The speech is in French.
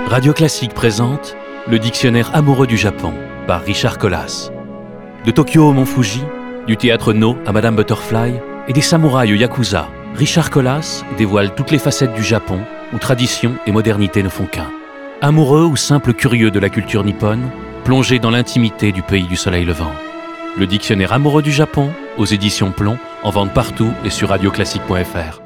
Radio Classique présente le dictionnaire amoureux du Japon par Richard Colas. De Tokyo au Mont Fuji, du théâtre No à Madame Butterfly et des samouraïs au Yakuza, Richard Colas dévoile toutes les facettes du Japon où tradition et modernité ne font qu'un. Amoureux ou simple curieux de la culture nippone, plongé dans l'intimité du pays du soleil levant. Le dictionnaire amoureux du Japon, aux éditions Plomb, en vente partout et sur radioclassique.fr.